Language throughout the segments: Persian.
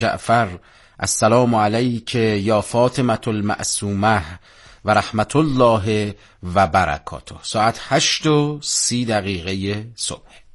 جعفر السلام علیک یا فاطمة المعصومه و رحمت الله و برکاته. ساعت 8:30 صبح.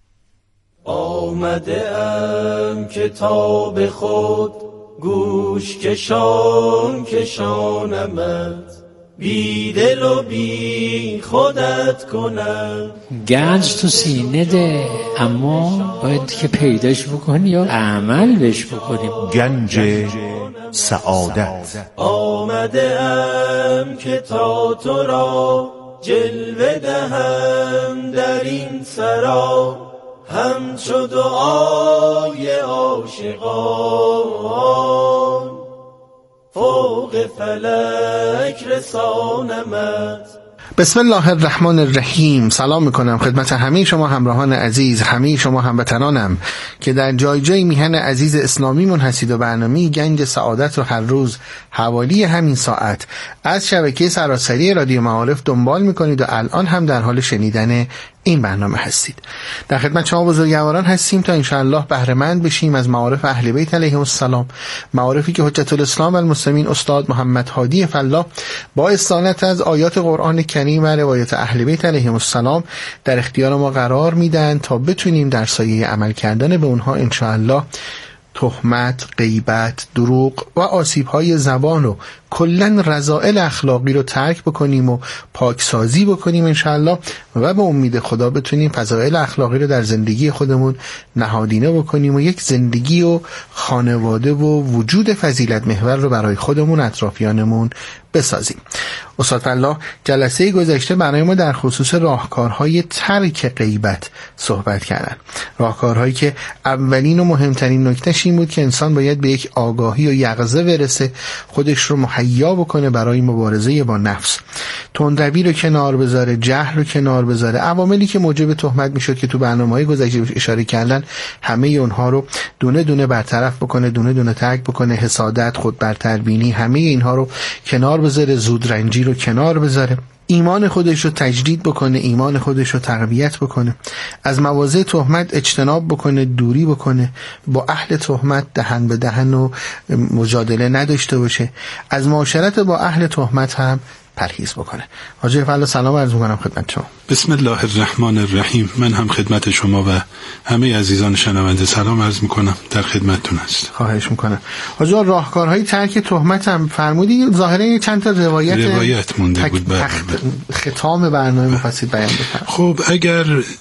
آمده ام کتاب خود گوش کشان کشانمت، بی دل و بی خودت کنم. گنج تو سینه ده، اما باید که پیداش بکنی یا عمل بهش بکنیم. گنج سعادت. آمده ام که تا تو را جلوه دهم در این سرا، همچو دعای عاشقان فوق فلک رسانمت. بسم الله الرحمن الرحیم. سلام میکنم خدمت همه شما همراهان عزیز، همه شما هموطنانم که در جای جای میهن عزیز اسلامیمون هستید و برنامه گنج سعادت رو هر روز حوالی همین ساعت از شبکه سراسری رادیو معارف دنبال میکنید و الان هم در حال شنیدن این برنامه هستید. در خدمت شما بزرگواران هستیم تا انشاءالله بهره مند بشیم از معارف اهل بیت علیهم السلام، معارفی که حجت الاسلام و المسلمین استاد محمد هادی فلاح با استعانت از آیات قرآن کریم و روایت اهل بیت علیهم السلام در اختیار ما قرار میدن تا بتونیم در سایه عمل کردن به اونها انشاءالله تهمت، غیبت، دروغ و آسیب‌های زبان و کلاً رذائل اخلاقی رو ترک بکنیم و پاکسازی بکنیم انشاءالله و به امید خدا بتونیم فضائل اخلاقی رو در زندگی خودمون نهادینه بکنیم و یک زندگی و خانواده و وجود فضیلت محور رو برای خودمون اطرافیانمون بسازیم. استاد فلاح جلسه گذشته برای ما در خصوص راهکارهای ترک غیبت صحبت کردن، راهکارهایی که اولین و مهمترین نکتهش این بود که انسان باید به یک آگاهی و یقظه برسه، خودش رو مهیا بکنه برای مبارزه با نفس، تندروی رو کنار بذاره، جهل رو کنار بذاره، عواملی که موجب تهمت میشد که تو برنامه‌های گذشته اشاره کردن همه اونها رو دونه دونه برطرف بکنه، دونه دونه ترک بکنه، حسادت، خود برتربینی، همه اینها رو کنار بذاره، زودرنجی رو کنار بذاره، ایمان خودش رو تجدید بکنه، ایمان خودش رو تقویت بکنه، از مواضع تهمت اجتناب بکنه، دوری بکنه، با اهل تهمت دهن به دهن و مجادله نداشته باشه، از معاشرت با اهل تهمت هم پرهیز بکنه. حاجی فلاح سلام عرض می‌کنم خدمت شما. بسم الله الرحمن الرحیم. من هم خدمت شما و همه عزیزان شنونده سلام عرض می‌کنم، در خدمتتون هست. خواهش می‌کنم. حاجی راهکارهای ترک تهمت هم فرمودید، ظاهرا چند تا روایت مونده بود ختام برنامه می‌خواستید بیان بفرمایید. خب اگر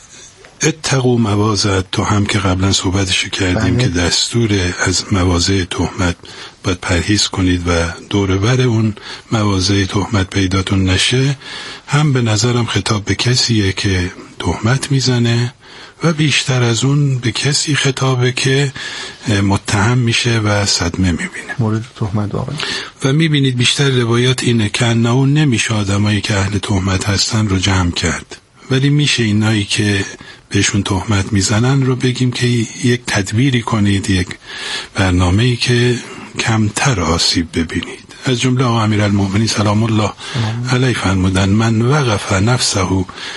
اتقوا مواضع التهم که قبلا صحبتش کردیم که دستور از مواضع تهمت باید پرهیز کنید و دور بر اون مواضع تهمت پیداتون نشه، هم به نظرم خطاب به کسیه که تهمت میزنه و بیشتر از اون به کسی خطابه که متهم میشه و صدمه میبینه مورد تهمت واقعا. و میبینید بیشتر روایات اینه که اون نمیشه آدمایی که اهل تهمت هستن رو جمع کرد، ولی میشه اینایی که بهشون تهمت میزنن رو بگیم که یک تدبیری کنید، یک برنامه‌ای که کمتر آسیب ببینید. از جمله آقا امیرالمؤمنین سلام الله علیه فرمودن من وقف نفسه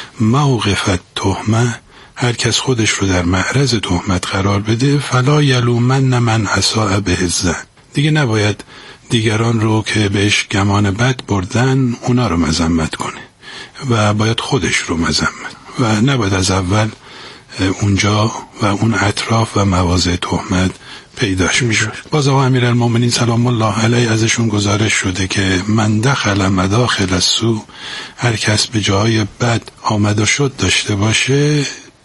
موقف التهمه، هر کس خودش رو در معرض تهمت قرار بده فلا یلومن من اساء به الظن، دیگه نباید دیگران رو که بهش گمان بد بردن اونا رو مذمت کنه و باید خودش رو مذمت و نباید از اول اونجا و اون اطراف و مواضع تهمت پیداش میشد. باز آقا امیرالمؤمنین سلام الله علیه ازشون گزارش شده که من دخل مداخل السوء، هر کس به جای بد آمد و شد داشته باشه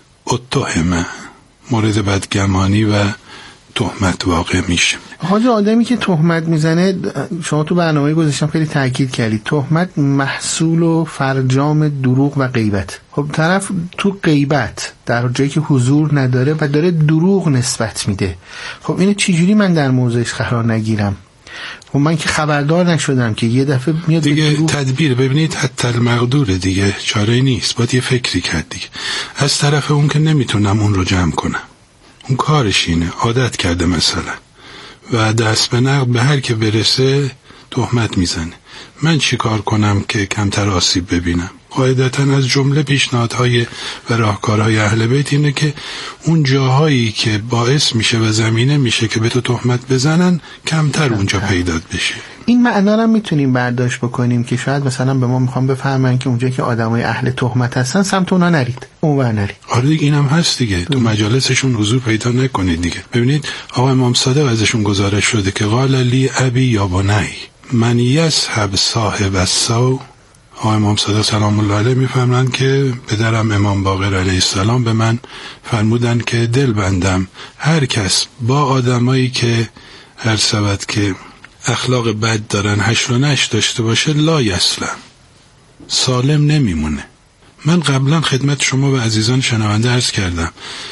اتهمه، مورد بدگمانی و تهمت واقع میشه. حاجی آدمی که تهمت میزنه، شما تو برنامه گذاشتم خیلی تاکید کردید تهمت محصول و فرجام دروغ و غیبت. خب طرف تو غیبت در جایی که حضور نداره و داره دروغ نسبت میده، خب اینو چجوری من در موضعش قرار نگیرم؟ خب من که خبردار نشدم که یه دفعه میاد دیگه تدبیر. ببینید حتی المقدور دیگه چاره نیست، باید یه فکری کرد دیگه. از طرف اون که نمیتونم اون رو جمع کنم، اون کارش اینه، عادت کرده مثلا و دست به نقد به هر که برسه تهمت میزنه. من چی کار کنم که کمتر آسیب ببینم؟ قاعدتاً از جمله پیشنهادهای و راهکارهای اهل بیت اینه که اون جاهایی که باعث میشه و زمینه میشه که به تو تهمت بزنن کمتر اونجا پیدا بشه. این معنا رو میتونیم برداشت بکنیم که شاید مثلا به ما میخوام بفهمن که اونجا که آدمای اهل تهمت هستن سمت اونا نرید، اونور نرید. آره دیگه، اینم هست دیگه. تو مجالسشون حضور پیدا نکنید دیگه. ببینید آقا امام صادق ازشون گزارش شده که قال لی ابی یا بنی من یصحب صاحب السوء. آقا امام صادق سلام الله علیه میفرمایند که پدرم امام باقر علیه السلام به من فرمودن که دل بندم هر کس با آدمایی که هر سبت که اخلاق بد دارن حشر و نشر داشته باشه لا یسلم، سالم نمیمونه. من قبلا خدمت شما و عزیزان شنونده عرض کردم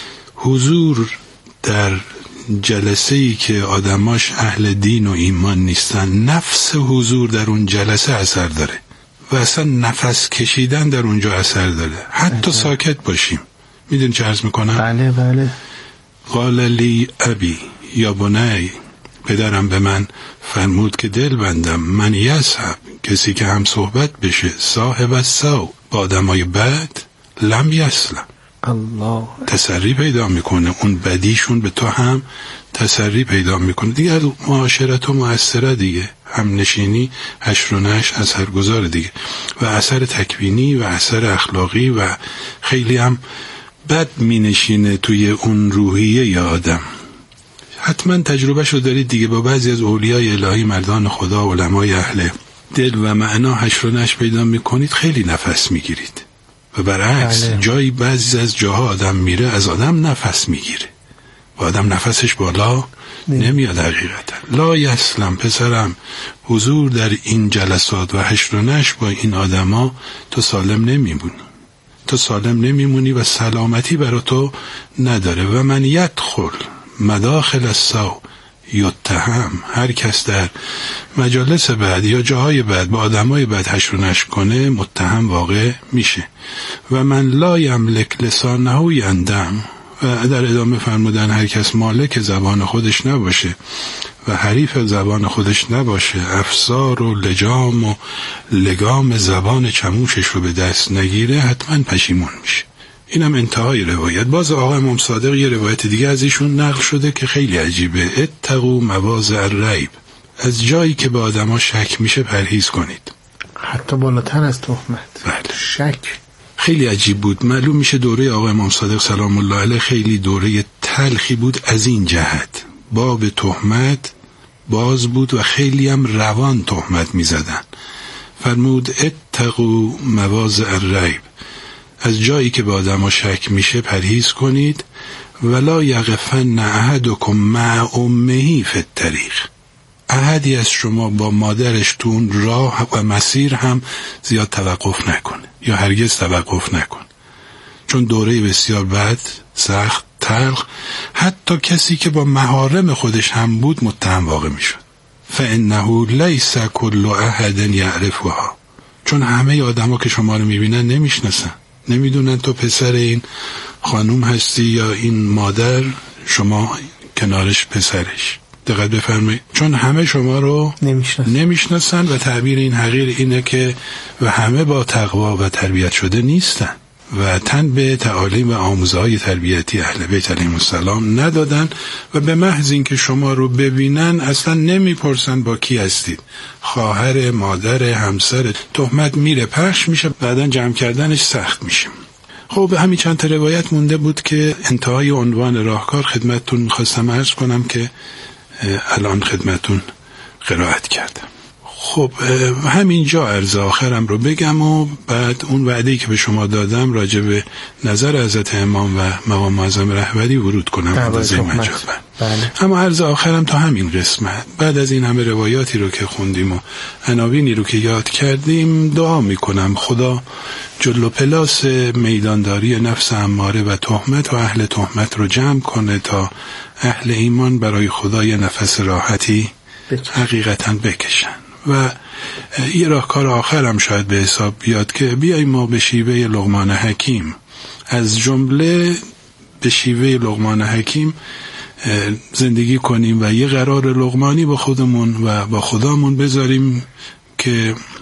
حضور در جلسه‌ای که آدماش اهل دین و ایمان نیستن، نفس حضور در اون جلسه اثر داره و اصلا نفس کشیدن در اونجا اثر داره، حتی ساکت باشیم. میدونی چه عرض میکنم؟ بله بله. قال لی ابی یا بنی، پدرم به من فرمود که دل بندم من یصحب، کسی که هم صحبت بشه صاحب السوء با آدمای بد لم یسلم، الله تسری پیدا میکنه، اون بدیشون به تو هم تسری پیدا میکنه دیگه. معاشرت و مؤثره دیگه، هم نشینی حشر و نشر اثرگذار دیگه و اثر تکوینی و اثر اخلاقی و خیلی هم بد مینشینه توی اون روحیه ی آدم. حتما تجربه شو دارید دیگه، با بعضی از اولیای الهی، مردان خدا، علمای اهل دل و معنا حشر و نشر پیدا میکنید، خیلی نفس میگیرید و برعکس جایی بعضی از جاها آدم میره از آدم نفس میگیره و آدم نفسش بالا نمیاد. حقیقتا لا یسلم پسرم، حضور در این جلسات و حشر و نشر با این آدما تو سالم نمیمونی، تو سالم نمیمونی و سلامتی برای تو نداره. و من یدخل مداخل السوء یتهم، هر کس در مجالس بعد یا جاهای بعد با آدمای بعد حشر و نشر کنه متهم واقع میشه. و من لا یملک لسانه یندم، و در ادامه فرمودن هر کس مالک زبان خودش نباشه و حریف زبان خودش نباشه، افسار و لجام و لگام زبان چموشش رو به دست نگیره، حتما پشیمون میشه. اینم انتهای روایت. باز آقا امام صادق یه روایت دیگه از ایشون نقل شده که خیلی عجیبه. اتقوا مواضع الریب، از جایی که به آدما شک میشه پرهیز کنید، حتی بالاتر از تهمت. بله. شک خیلی عجیب بود. معلوم میشه دوره آقا امام صادق سلام الله علیه خیلی دوره تلخی بود از این جهت. باب تهمت باز بود و خیلی هم روان تهمت میزدن. فرمود اتقوا مواضع الریب، از جایی که به آدم ها شک میشه پرهیز کنید. ولا یقفن احدکم مع امه فی الطریق، احدی از شما با مادرش تو اون راه و مسیر هم زیاد توقف نکنه یا هرگز توقف نکن، چون دوره بسیار بد، سخت، تلخ، حتی کسی که با محارم خودش هم بود متهم واقع میشد. فانه لیس کل احد یعرفها، چون همه آدما که شما رو میبینن نمیشناسن، نمیدونن تو پسر این خانوم هستی یا این مادر شما کنارش پسرش. دقت بفرمایید، چون همه شما رو نمیشناسن و تعبیر این حقیر اینه که و همه با تقوا و تربیت شده نیستن و تن به تعالیم و آموزهای تربیتی اهل بیت علیهم السلام ندادن و به محض اینکه شما رو ببینن اصلا نمیپرسن با کی هستید، خواهر، مادر، همسر. تهمت میره پخش میشه، بعدن جمع کردنش سخت میشه. خب همین چند تا روایت مونده بود که انتهای عنوان راهکار خدمتتون خواستم عرض کنم که الان خدمتتون قرائت کردم. خب همینجا عرض آخرم رو بگم و بعد اون وعده‌ای که به شما دادم راجع به نظر حضرت امام و مقام معظم رهبری ورود کنم اندازه مجال. بله. اما عرض آخرم تا همین قسمت. بعد از این همه روایاتی رو که خوندیم و عناوینی رو که یاد کردیم، دعا میکنم خدا جل و پلاس میدانداری نفس اماره و تهمت و اهل تهمت رو جمع کنه تا اهل ایمان برای خدا یه نفس راحتی حقیقتاً بکشن. و یه راهکار آخرم شاید به حساب بیاد که بیاییم ما به شیوه لقمان حکیم، از جمله به شیوه لقمان حکیم زندگی کنیم و یه قرار لقمانی با خودمون و با خدامون بذاریم که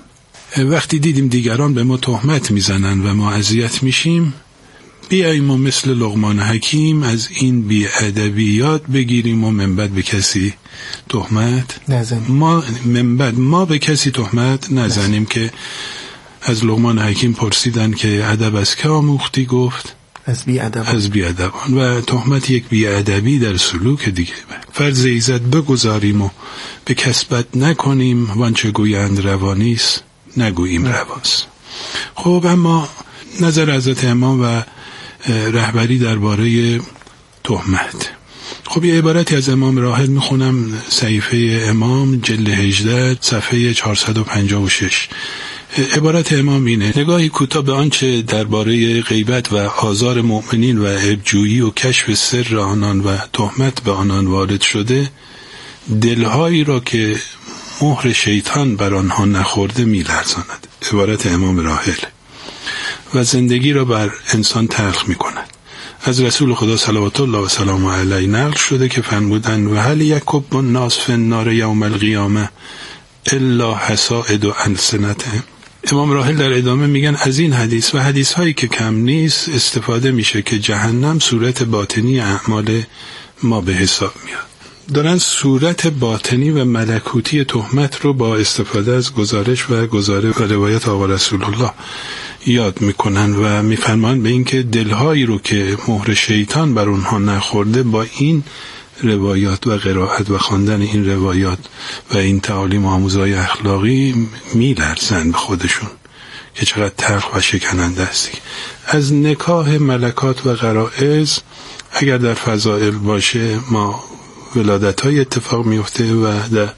وقتی دیدیم دیگران به ما تهمت میزنن و ما اذیت میشیم، بیاییم و مثل لقمان حکیم از این بی‌ادبیات بگیریم و من بعد به کسی تهمت نزنیم. ما به کسی تهمت نزنیم که از لقمان حکیم پرسیدن که ادب از که آموختی؟ گفت از بی‌ادبان. و تهمت یک بی‌ادبی در سلوک دیگه. فرض ایزد بگذاریم و به کسبت نکنیم، وانچه گویند روانیست نگوییم رواست. خب اما نظر حضرت امام و رهبری درباره تهمت. خب یه عبارتی از امام راحل میخونم، صحیفه امام جلد 18 صفحه 456. عبارت امام اینه: نگاهی کوتاه به آنچه درباره غیبت و آزار مؤمنین و عیب‌جویی و کشف سر آنان و تهمت به آنان وارد شده، دلهایی را که مهر شیطان بر آنها نخورده می‌لرزاند. عبارت امام راحل. و زندگی را بر انسان تلخ می‌کند. از رسول خدا صلوات الله و سلامه علیه نقل شده که فرمودند: و هل یکب الناس فی النار یوم القیامه الا حصائد السنتهم. امام راحل در ادامه میگن از این حدیث و حدیث هایی که کم نیست استفاده میشه که جهنم صورت باطنی اعمال ما به حساب میاد. دارن صورت باطنی و ملکوتی تهمت رو با استفاده از گزارش و روایت آقا رسول الله یاد میکنن و میفرمان به این که دلهایی رو که مهر شیطان بر اونها نخورده با این روایات و قرائت و خواندن این روایات و این تعالیم و آموزهای اخلاقی میلرزن به خودشون که چقدر تلخ و شکننده است. از نکاح ملکات و غرائز اگر در فضائل باشه ما ولادت‌های اتفاق میفته و در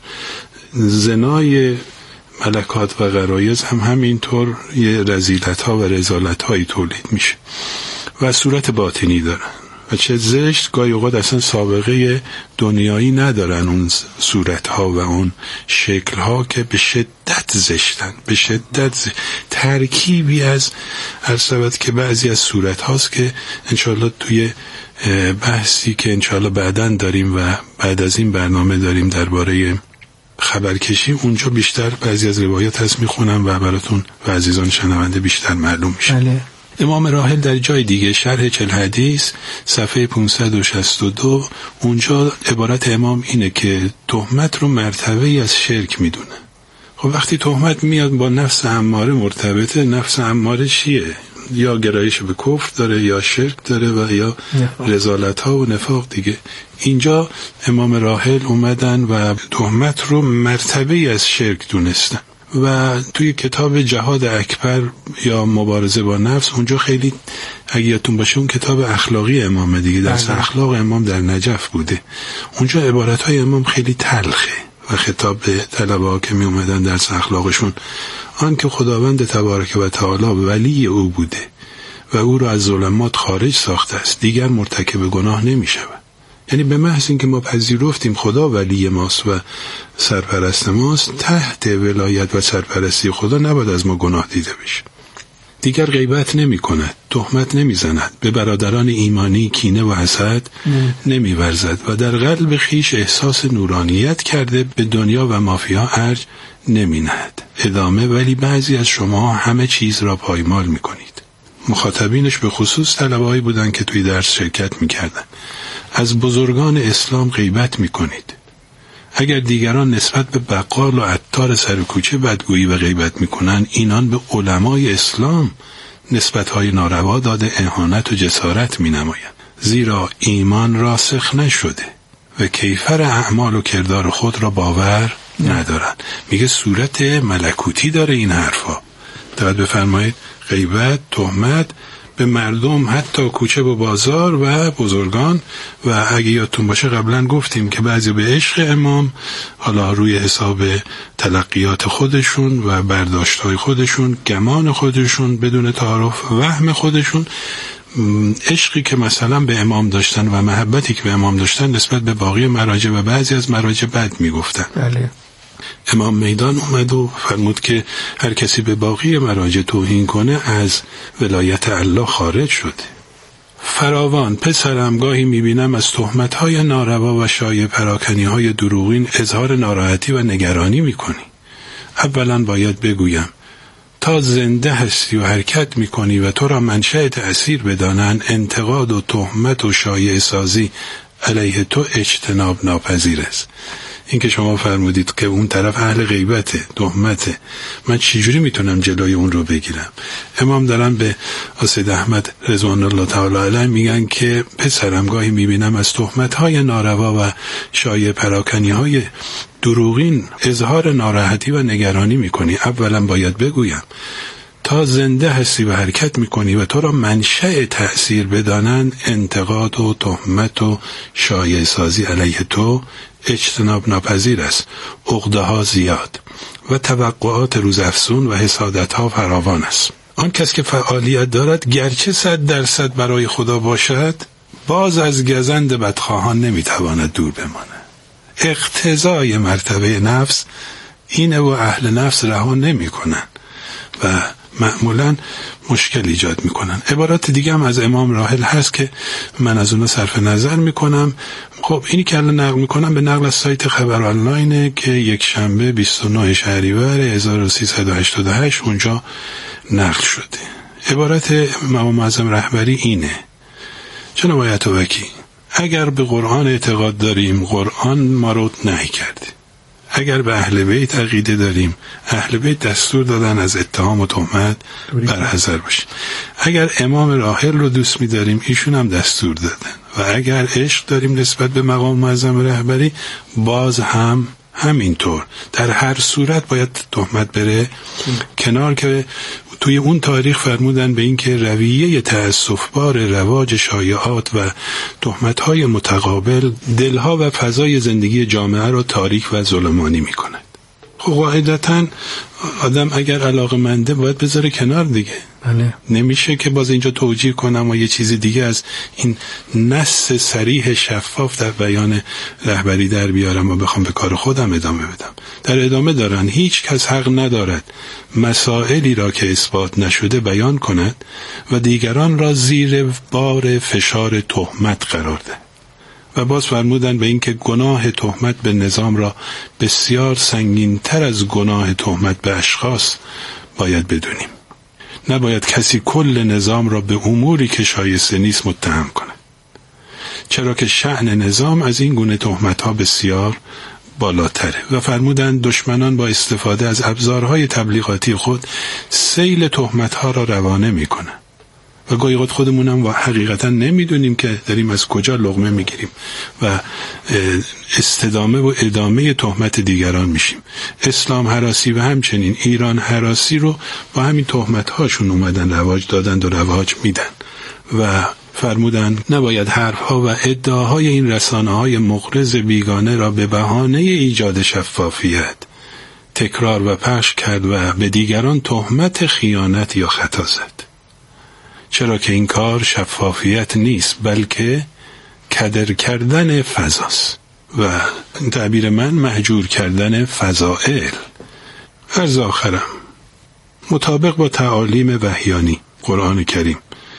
زنای ملکات و غرایز هم همینطور یه رذیلت‌ها و رذالت‌هایی تولید میشه و صورت باطنی دارن و چه زشت، گاهی اوقات اصلا سابقه دنیایی ندارن اون صورت‌ها و اون شکل‌ها که به شدت زشتن، به شدت ترکیبی از عرصبت که بعضی از صورت‌هاست که انشالله توی بحثی که انشالله بعداً داریم و بعد از این برنامه داریم درباره خبرکشی، اونجا بیشتر بعضی از روایات هست میخونم و براتون و عزیزان شنونده بیشتر معلوم میشه. بله. امام راحل در جای دیگه شرح 40 حدیث صفحه 562 اونجا عبارت امام اینه که تهمت رو مرتبه‌ای از شرک میدونه. خب وقتی تهمت میاد با نفس اماره مرتبطه، نفس اماره چیه؟ یا گرایش به کفر داره یا شرک داره و یا رذالت ها و نفاق دیگه. اینجا امام راحل اومدن و تهمت رو مرتبه‌ای از شرک دونستن و توی کتاب جهاد اکبر یا مبارزه با نفس اونجا خیلی اگه یادتون باشه اون کتاب اخلاقی امام دیگه درس اخلاق امام در نجف بوده، اونجا عبارت‌های امام خیلی تلخه و خطاب به طلبه‌ها که می اومدن درس اخلاقشون آن که خداوند تبارک و تعالی ولی او بوده و او را از ظلمات خارج ساخته است، دیگر مرتکب گناه نمی شود. یعنی به محض اینکه ما پذیرفتیم خدا ولی ماست و سرپرست ماست، تحت ولایت و سرپرستی خدا نباید از ما گناه دیده بشه. دیگر غیبت نمی کند، تهمت نمی زند، به برادران ایمانی کینه و حسد نمی ورزد و در قلب خیش احساس نورانیت کرده به دنیا و مافیا ارج نمی نهد. ادامه: ولی بعضی از شما همه چیز را پایمال می کنید. مخاطبینش به خصوص طلبه‌هایی بودن که توی درس شرکت می کردن. از بزرگان اسلام غیبت می کنید. اگر دیگران نسبت به بقال و عطار سر کوچه بدگویی و غیبت می کنن، اینان به علمای اسلام نسبت‌های ناروا داده اهانت و جسارت می نماید. زیرا ایمان راسخ نشده و کیفر اعمال و کردار خود را باور ندارن. میگه صورت ملکوتی داره این حرفا. دقت بفرمایید، غیبت، تهمت به مردم حتی کوچه و بازار و بزرگان. و اگه یادتون باشه قبلا گفتیم که بعضی به عشق امام، حالا روی حساب تلقیات خودشون و برداشت‌های خودشون، گمان خودشون، بدون تعارف وهم خودشون، عشقی که مثلا به امام داشتن و محبتی که به امام داشتن نسبت به باقی مراجع و بعضی از مراجع بد میگفتن. بله. امام میدان اومد و فرمود که هر کسی به باقی مراجع توهین کنه از ولایت الله خارج شده. فراوان پسرم گاهی میبینم از تهمت‌های ناروا و شایع پراکنی‌های دروغین اظهار ناراحتی و نگرانی میکنی. اولا باید بگویم تا زنده هستی و حرکت میکنی و تو را منشأ تأثیر بدانند، انتقاد و تهمت و شایعه سازی علیه تو اجتناب ناپذیر است. این که شما فرمودید که اون طرف اهل غیبته، تهمته، من چجوری میتونم جلوی اون رو بگیرم؟ امام دارن به سید احمد رضوان الله تعالی علیه میگن که پسرم گاهی میبینم از تهمت‌های ناروا و شایعه پراکنی‌های دروغین اظهار ناراحتی و نگرانی میکنی. اولا باید بگویم تا زنده هستی و حرکت میکنی و تو را منشأ تأثیر بدانند، انتقاد و تهمت و شایعه سازی علیه تو اجتناب ناپذیر است. عقده ها زیاد و توقعات روزافزون و حسادت ها فراوان است. آن کس که فعالیت دارد گرچه 100% برای خدا باشد، باز از گزند بدخواهان نمیتواند دور بماند. اقتضای مرتبه نفس اینه و اهل نفس رها نمیکنن و معمولا مشکل ایجاد میکنن. عبارات دیگه هم از امام راحل هست که من از اونها صرف نظر میکنم. خب اینی که الان نقل میکنم به نقل از سایت خبر آنلاینه که یک شنبه 29 شهریور 1388 اونجا نقل شده. عبارت امام معظم رهبری اینه: جناب آیت‌الوکی، اگر به قرآن اعتقاد داریم، قرآن ما رو نهی کرده. اگر به اهل بیت عقیده داریم، اهل بیت دستور دادن از اتهام و تهمت برحذر باشیم. اگر امام راحل رو دوست می‌داریم، ایشون هم دستور دادن. و اگر عشق داریم نسبت به مقام معظم رهبری، باز هم همینطور. در هر صورت باید تهمت بره کنار، که توی اون تاریخ فرمودن به این که رویه تأسف‌بار رواج شایعات و تهمت‌های متقابل دلها و فضای زندگی جامعه را تاریک و ظلمانی می‌کند. خب قاعدتاً آدم اگر علاقه‌منده باید بذاره کنار دیگه. بله. نمیشه که باز اینجا توجیه کنم و یه چیز دیگه از این نص صریح شفاف در بیان رهبری در بیارم و بخوام به کار خودم ادامه بدم. در ادامه دارن هیچ کس حق ندارد مسائلی را که اثبات نشده بیان کند و دیگران را زیر بار فشار تهمت قرار دهد. و باز فرمودن به این که گناه تهمت به نظام را بسیار سنگین‌تر از گناه تهمت به اشخاص باید بدونیم. نباید کسی کل نظام را به اموری که شایسته نیست متهم کند، چرا که شأن نظام از این گونه تهمت‌ها بسیار بالاتره. و فرمودند دشمنان با استفاده از ابزارهای تبلیغاتی خود سیل تهمت‌ها را روانه می‌کنند و گاهی اوقات خودمونم و حقیقتا نمیدونیم که داریم از کجا لقمه میگیریم و استدامه و ادامه تهمت دیگران میشیم. اسلام هراسی و همچنین ایران هراسی رو با همین تهمت‌هاشون اومدن رواج دادن و رواج میدن و فرمودن نباید حرفها و ادعاهای این رسانه‌های مغرض بیگانه را به بهانه ایجاد شفافیت تکرار و پخش کرد و به دیگران تهمت خیانت یا خطا زد، چرا که این کار شفافیت نیست بلکه کدر کردن فضاست و این تعبیر من مهجور کردن فضائل. از آخرم مطابق با تعالیم وحیانی قرآن کریم،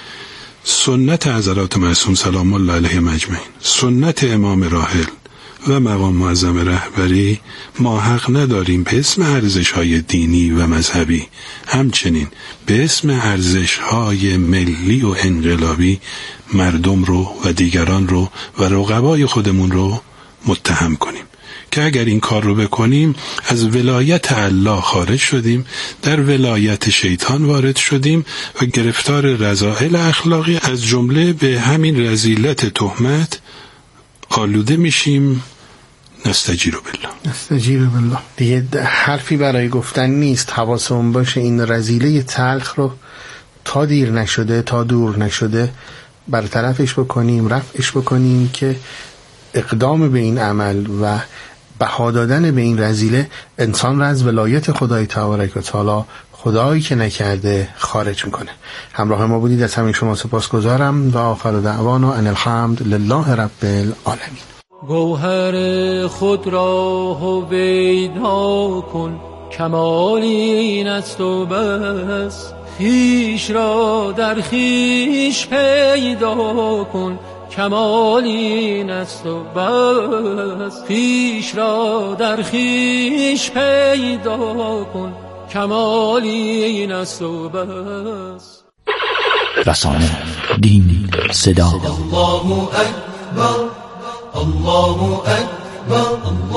سنت حضرات معصوم سلام الله علیهم اجمعین، سنت امام راحل و مقام معظم رهبری، ما حق نداریم به اسم ارزش‌های دینی و مذهبی همچنین به اسم ارزش‌های ملی و انقلابی مردم رو و دیگران رو و رقبای خودمون رو متهم کنیم که اگر این کار رو بکنیم از ولایت الله خارج شدیم، در ولایت شیطان وارد شدیم و گرفتار رذائل اخلاقی از جمله به همین رذیلت تهمت آلوده میشیم. نستجیر بالله. دیگه حرفی برای گفتن نیست. حواسمون باشه این رذیله تلخ رو تا دیر نشده، تا دور نشده برطرفش بکنیم، رفعش بکنیم که اقدام به این عمل و بها دادن به این رذیله انسان را از ولایت خدای تبارک و تعالی، خدایی که نکرده، خارج میکنه. همراه ما بودید، از همین شما سپاسگزارم و آخر دعوانا ان الحمد لله رب العالمین. گوهر خود را هویدا کن، کمال این است و بس. خویش را در خویش پیدا کن، کمال این است و بس. خویش را در خویش پیدا کن، کمالی این است و بس. رسانه، دین، صدا. الله اکبر، الله اکبر،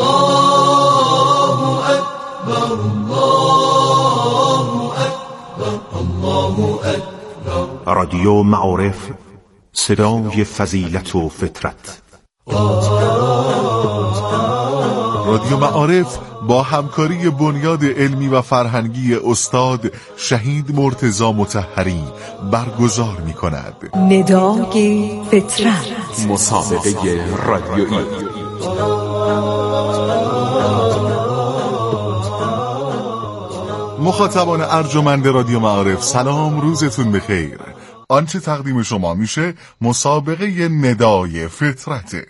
الله اکبر، الله اکبر، الله اکبر. رادیو معارف، صدای فضیلت و فطرت. رادیو معارف با همکاری بنیاد علمی و فرهنگی استاد شهید مرتضی مطهری برگزار می کند ندای فطرت، مسابقه رادیویی. مخاطبان ارجمند رادیو معارف سلام، روزتون بخیر. آنچه تقدیم شما میشه مسابقه ندای فطرته.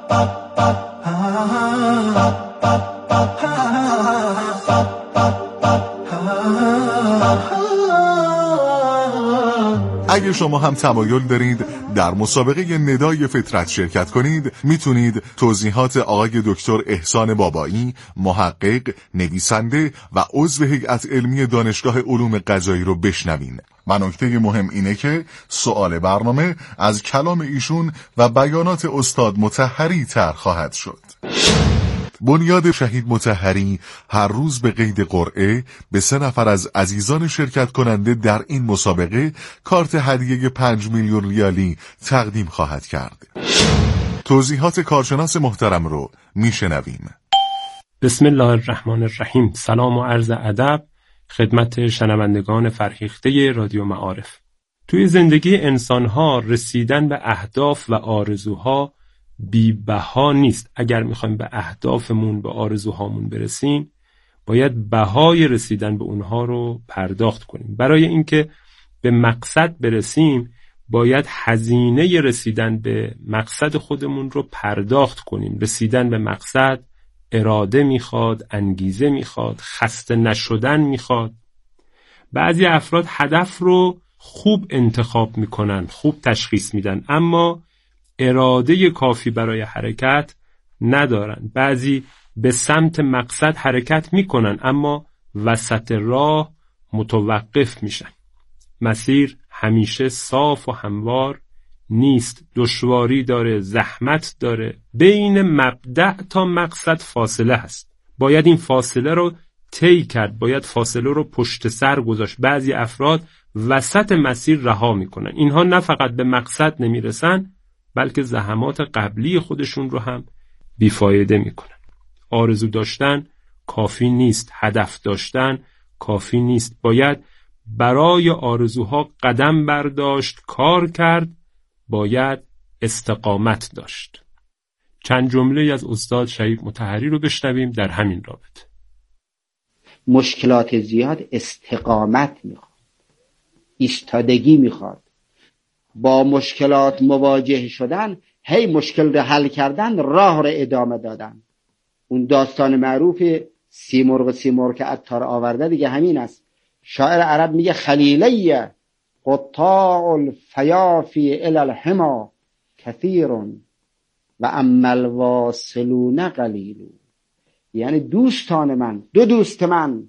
اگه شما هم تمایل دارید در مسابقه ندای فطرت شرکت کنید، میتونید توضیحات آقای دکتر احسان بابایی، محقق، نویسنده و عضو هیئت علمی دانشگاه علوم غذایی رو بشنوین. و نکته مهم اینه که سوال برنامه از کلام ایشون و بیانات استاد مطهری طرح خواهد شد. بنیاد شهید مطهری هر روز به قید قرعه به 3 نفر از عزیزان شرکت کننده در این مسابقه کارت هدیه 5 میلیون ریالی تقدیم خواهد کرد. توضیحات کارشناس محترم رو میشنویم. بسم الله الرحمن الرحیم. سلام و عرض ادب خدمت شنوندگان فرهیخته رادیو معارف. توی زندگی انسان‌ها رسیدن به اهداف و آرزوها بی بها نیست. اگر میخوایم به اهدافمون، به آرزوهامون برسیم، باید بهای رسیدن به اونها رو پرداخت کنیم. برای اینکه به مقصد برسیم باید هزینه رسیدن به مقصد خودمون رو پرداخت کنیم. رسیدن به مقصد اراده میخواد، انگیزه میخواد، خسته نشدن میخواد. بعضی افراد هدف رو خوب انتخاب میکنن، خوب تشخیص میدن، اما اراده کافی برای حرکت ندارن. بعضی به سمت مقصد حرکت میکنن اما وسط راه متوقف میشن. مسیر همیشه صاف و هموار نیست، دشواری داره، زحمت داره. بین مبدأ تا مقصد فاصله هست. باید این فاصله رو طی کرد، باید فاصله رو پشت سر گذاشت. بعضی افراد وسط مسیر رها میکنن. اینها نه فقط به مقصد نمیرسن بلکه زحمات قبلی خودشون رو هم بیفایده میکنن. آرزو داشتن کافی نیست، هدف داشتن کافی نیست. باید برای آرزوها قدم برداشت، کار کرد، باید استقامت داشت. چند جمله از استاد شهید مطهری رو بشنویم در همین رابطه. مشکلات زیاد استقامت میخواد، ایستادگی میخواد. با مشکلات مواجه شدن، هی مشکل رو حل کردن، راه رو ادامه دادن. اون داستان معروف سیمرغ که عطار آورده دیگه همین است. شاعر عرب میگه خلیلیه قطاع الفیافی الی الحما کثیر و اما الواصلون قلیل. یعنی دوستان من، دو دوست من،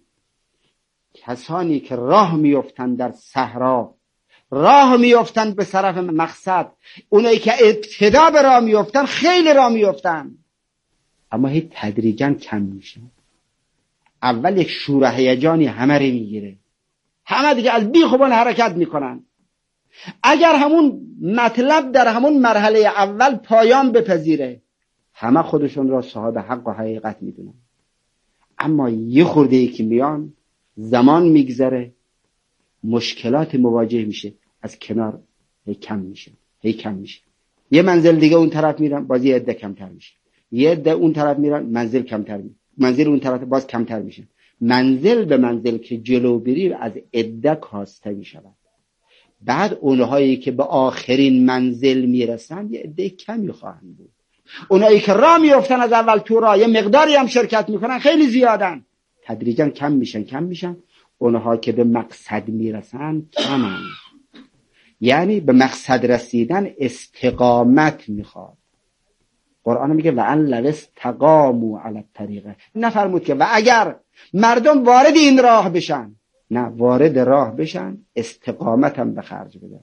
کسانی که راه میافتند در صحرا، راه میافتند به طرف مقصد. اونایی که ابتدا به راه میافتند خیلی راه میافتند اما هی تدریجا کم میشن. اول یک شور و هیجانی همه رو میگیره، همه دیگه از بیخوبان حرکت میکنن. اگر همون مطلب در همون مرحله اول پایان بپذیره، همه خودشون را صاحب حق و حقیقت میدونن. اما یه خورده ای که میان، زمان میگذره، مشکلات مواجه میشه، از کنار هی کم میشه. یه منزل دیگه اون طرف میرن، باز یه عده کمتر میشه. یه عده اون طرف میرن، منزل کمتر میشه. منزل اون طرف باز کمتر میشه. منزل به منزل که جلو بریم از عده کاسته میشود. بعد اونهایی که به آخرین منزل میرسن یه عده کمی خواهند بود. اونهایی که راه میافتن از اول تو راه، یه مقداری هم شرکت میکنن، خیلی زیادن. تدریجا کم میشن. اونها که به مقصد میرسن کمن. یعنی به مقصد رسیدن استقامت میخواد. قرآن میگه و ان لو استقاموا علی الطریقه، نفرمود که و اگر مردم وارد این راه بشن، نه وارد راه بشن استقامت هم به خرج بدن.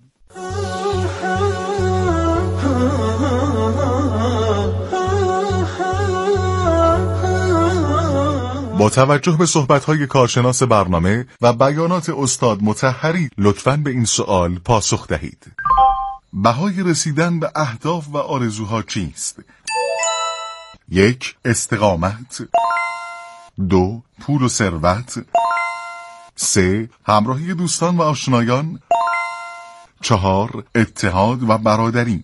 با توجه به صحبت‌های کارشناس برنامه و بیانات استاد مطهری لطفاً به این سوال پاسخ دهید. بهای رسیدن به اهداف و آرزوها چیست؟ 1. استقامت. 2. پول و ثروت. 3. همراهی دوستان و آشنایان. 4. اتحاد و برادری.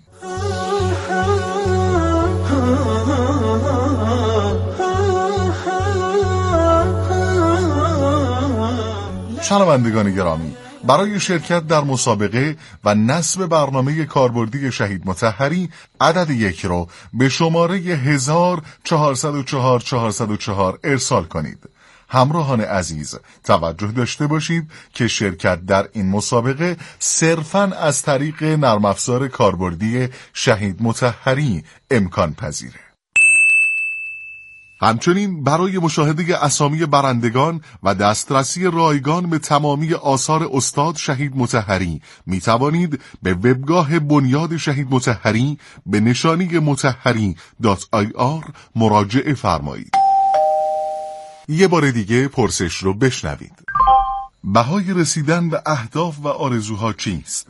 شنوندگان گرامی، برای شرکت در مسابقه و نصب برنامه کاربردی شهید مطهری عدد 1 رو به شماره 10404 ارسال کنید. همراهان عزیز، توجه داشته باشید که شرکت در این مسابقه صرفاً از طریق نرم افزار کاربردی شهید مطهری امکان پذیره. همچنین برای مشاهده اسامی برندگان و دسترسی رایگان به تمامی آثار استاد شهید مطهری می توانید به وبگاه بنیاد شهید مطهری به نشانی مطهری.ir مراجعه فرمایید. یه بار دیگه پرسش رو بشنوید. بهای رسیدن به اهداف و آرزوها چیست؟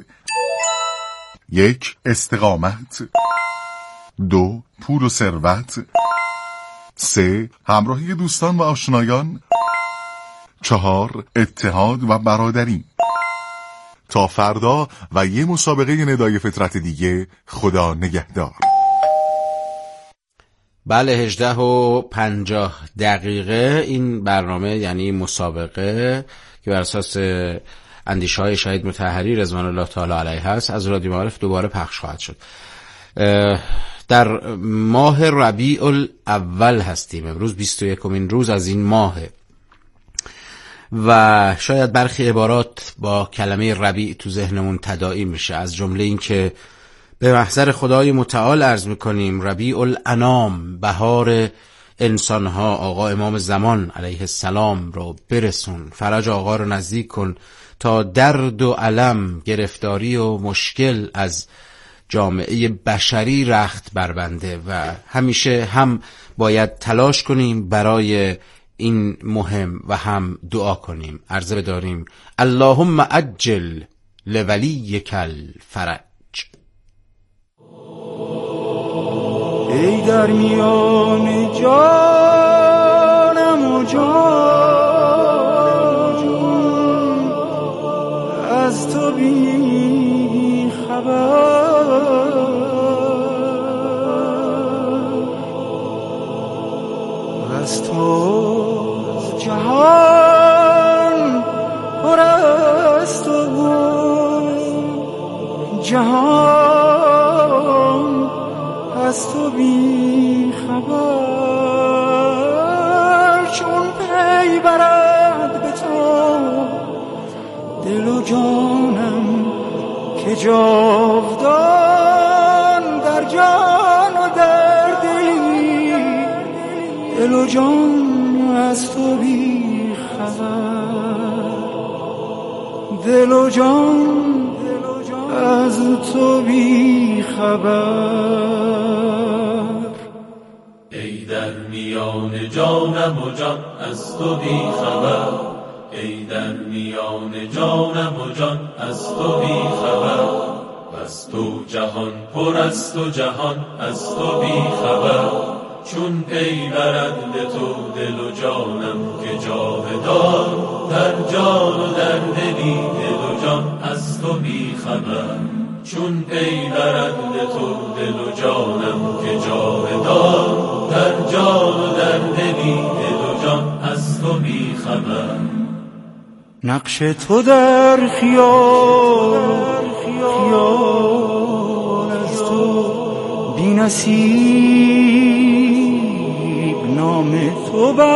1. استقامت. 2. پول و ثروت. 3. همراهی دوستان و آشنایان. 4. اتحاد و برادری. تا فردا و یه مسابقه ندای فطرت دیگه، خدا نگهدار. بله، 18:50 این برنامه یعنی مسابقه که بر اساس اندیشه‌های شهید مطهری رضوان الله تعالی علیه هست از رادیو معارف دوباره پخش خواهد شد. در ماه ربیع الاول هستیم، امروز 21مین روز از این ماهه و شاید برخی عبارات با کلمه ربیع تو ذهنمون تداعی میشه، از جمله این که به محضر خدای متعال عرض میکنیم ربیع الانام، بهار انسانها، آقا امام زمان علیه السلام رو برسون، فرج آقا رو نزدیک کن تا درد و علم، گرفتاری و مشکل از جامعه بشری رخت بربنده و همیشه هم باید تلاش کنیم برای این مهم و هم دعا کنیم. عرضه بداریم اللهم عجل لولیک الفرج. ای در میان جانم و جان، از تو بی خبر، از تو جهان پر است و جهان از تو بی خبر. چون پی برد به تو دل و جانم که جاودان در جان و در دلی، دل و جان از تو بی خبر، دل و جان از تو بی خبر. ای در میان جانم و جان از تو بی خبر، ای در میان جانم و جان از تو بی خبر. از تو جهان پر است و جهان از تو بی خبر. چون پی برد به تو دل و جانم که جاودان در جان و در دلی، دل و جان از تو بی خبر. چون پی برد به تو دل و جانم که جاودان در جان و در دلی، دل و جان از تو بی خبر. نقش تو در خیال، خیال از تو بی نصیب، نام تو